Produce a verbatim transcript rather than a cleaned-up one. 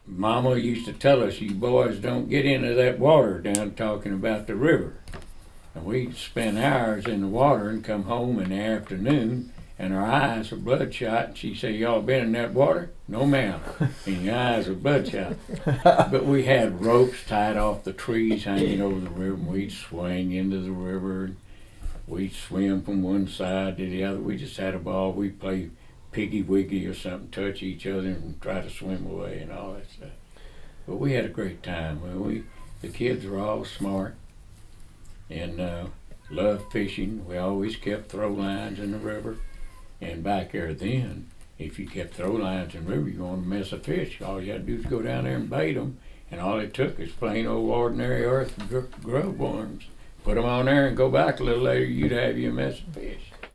Mama used to tell us, you boys don't get into that water, down talking about the river. And we'd spend hours in the water and come home in the afternoon, and our eyes were bloodshot. And she said, y'all been in that water? No, ma'am. And your eyes were bloodshot. But we had ropes tied off the trees hanging over the river, and we'd swing into the river. We'd swim from one side to the other. We just had a ball. We'd play piggy wiggy or something, touch each other and try to swim away and all that stuff. But we had a great time. Well, we the kids were all smart and uh, loved fishing. We always kept throw lines in the river. And back there then, if you kept throw lines in the river, you're going to miss a fish. All you had to do is go down there and bait them. And all it took is plain old ordinary earth gr- grub worms. Put them on there and go back a little later, you'd have you a mess of fish.